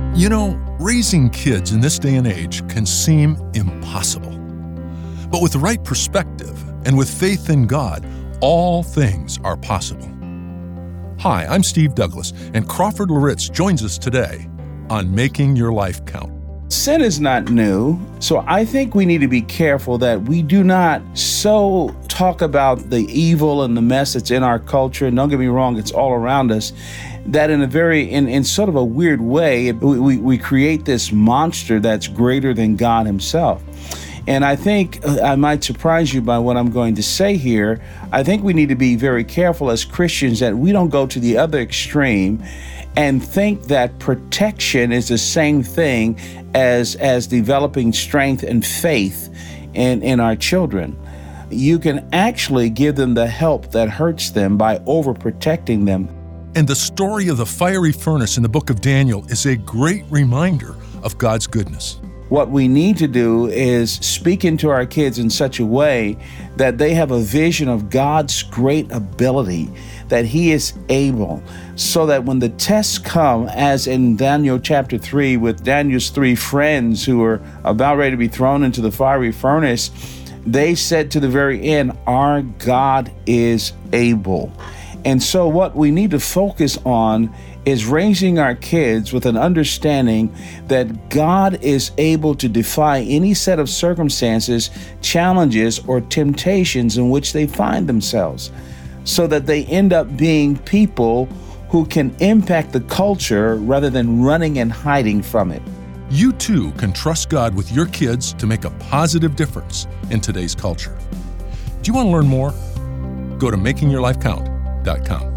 You know, raising kids in this day and age can seem impossible. But with the right perspective and with faith in God, all things are possible. Hi, I'm Steve Douglas, and Crawford Loritz joins us today on Making Your Life Count. Sin is not new, so I think we need to be careful that we do not so talk about the evil and the mess that's in our culture, and don't get me wrong, it's all around us, that in sort of a weird way, we create this monster that's greater than God himself. And I think I might surprise you by what I'm going to say here. I think we need to be very careful as Christians that we don't go to the other extreme and think that protection is the same thing as developing strength and faith in our children. You can actually give them the help that hurts them by overprotecting them. And the story of the fiery furnace in the book of Daniel is a great reminder of God's goodness. What we need to do is speak into our kids in such a way that they have a vision of God's great ability, that He is able, so that when the tests come, as in Daniel chapter 3, with Daniel's 3 friends who were about ready to be thrown into the fiery furnace, they said to the very end, our God is able. And so what we need to focus on is raising our kids with an understanding that God is able to defy any set of circumstances, challenges, or temptations in which they find themselves, so that they end up being people who can impact the culture rather than running and hiding from it. You too can trust God with your kids to make a positive difference in today's culture. Do you want to learn more? Go to makingyourlifecount.com.